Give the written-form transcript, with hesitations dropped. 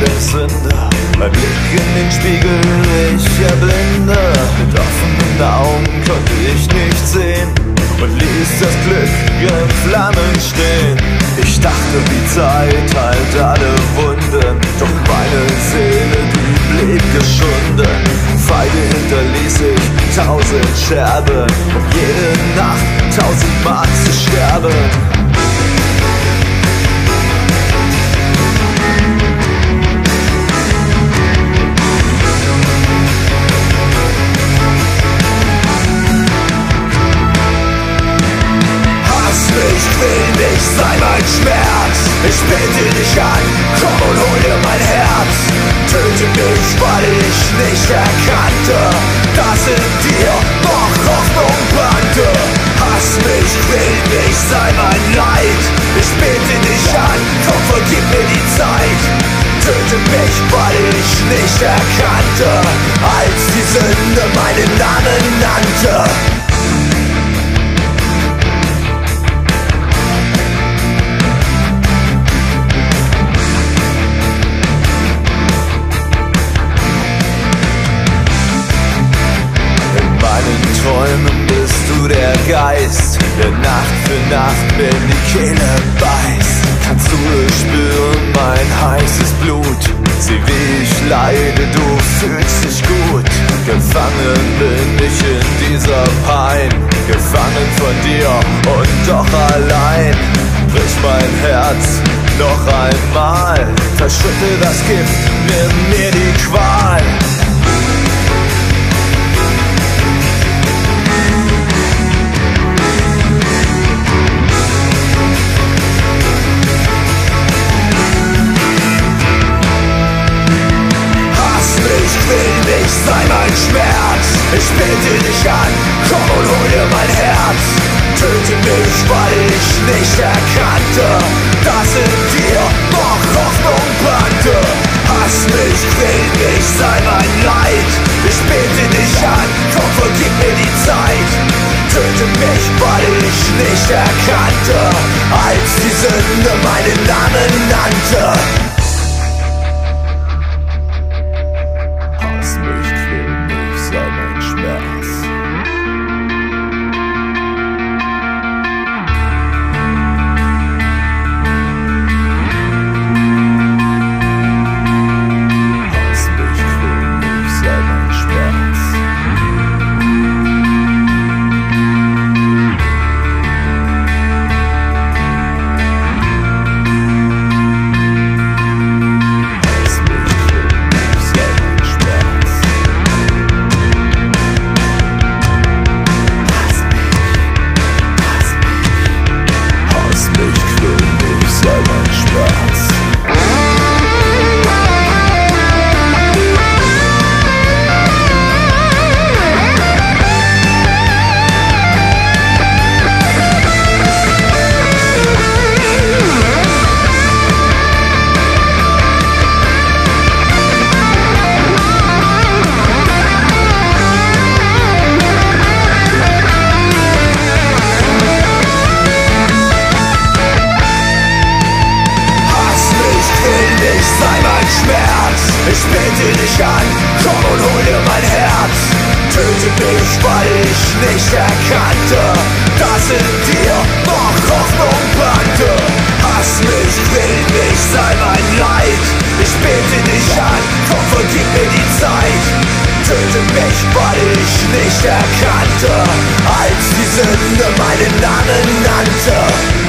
der Sünder. Mein Blick in den Spiegel, ich erblinde. Mit offenen Augen konnte ich nicht sehen und ließ das Glück in Flammen stehen. Ich dachte, die Zeit heilt alle Wunden, doch meine Seele, die blieb geschunden. Feige hinterließ ich 1000 Scherben, um jede Nacht 1000-mal zu sterben. Sei mein Schmerz, ich bete dich an, komm und hol dir mein Herz. Töte mich, weil ich nicht erkannte, dass in dir noch Hoffnung brannte. Hass mich, quäl mich, sei mein Leid. Ich bete dich an, komm, vergib mir die Zeit. Töte mich, weil ich nicht erkannte, als die Sünde meinen Namen nannte. Träumen bist du der Geist, der Nacht für Nacht in die Kehle beißt. Kannst du es spüren, mein heißes Blut? Sieh wie ich leide, du fühlst dich gut. Gefangen bin ich in dieser Pein, gefangen von dir und doch allein. Brich mein Herz noch einmal, verschütte das Gift, nimm mir die Qual. Sei mein Schmerz, ich bete dich an, komm und hol dir mein Herz. Töte mich, weil ich nicht erkannte, dass in dir noch Hoffnung brannte. Hass mich, quäl mich, sei mein Leid. Ich bete dich an, komm, vergib mir die Zeit. Töte mich, weil ich nicht erkannte, als die Sünde meinen Namen nannte. Ich bete dich an, komm und hol dir mein Herz. Töte mich, weil ich nicht erkannte, dass in dir noch Hoffnung brannte. Hass mich, quäl mich, sei mein Leid. Ich bete dich an, komm, vergib mir die Zeit. Töte mich, weil ich nicht erkannte, als die Sünde meinen Namen nannte.